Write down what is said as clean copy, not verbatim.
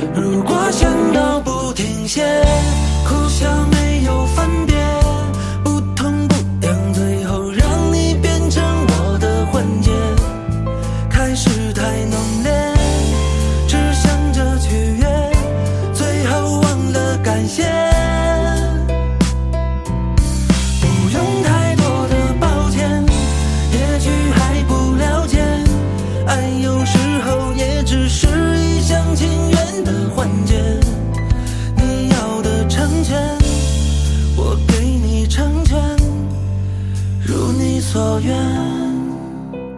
如果想到不停歇，哭笑没有分别，不痛不痒，最后让你变成我的幻觉，开始太浓烈，只想着取悦，最后忘了感谢。不用太多的抱歉，也许还不了解，爱有时候也只是一厢情愿的幻觉。你要的成全，我给你成全，如你所愿。